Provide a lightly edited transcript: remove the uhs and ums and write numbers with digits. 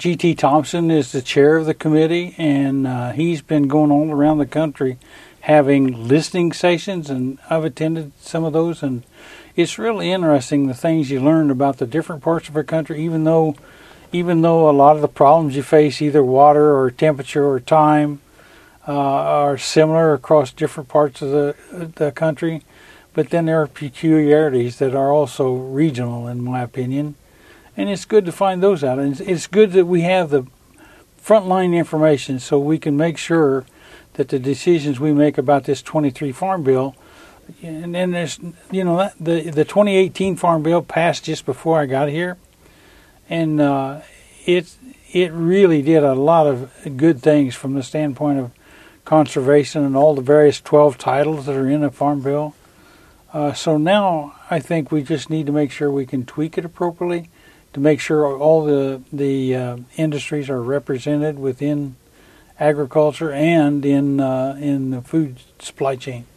G.T. Thompson is the chair of the committee, and he's been going all around the country having listening sessions, and I've attended some of those, and it's really interesting the things you learn about the different parts of our country, even though a lot of the problems you face, either water or temperature or time, are similar across different parts of the country, but then there are peculiarities that are also regional, in my opinion, and it's good to find those out. And it's good that we have the frontline information so we can make sure that the decisions we make about this 23 Farm Bill, and then there's, the 2018 Farm Bill passed just before I got here, and it really did a lot of good things from the standpoint of conservation and all the various 12 titles that are in a Farm Bill. So now I think we just need to make sure we can tweak it appropriately to make sure all the industries are represented within agriculture and in the food supply chain.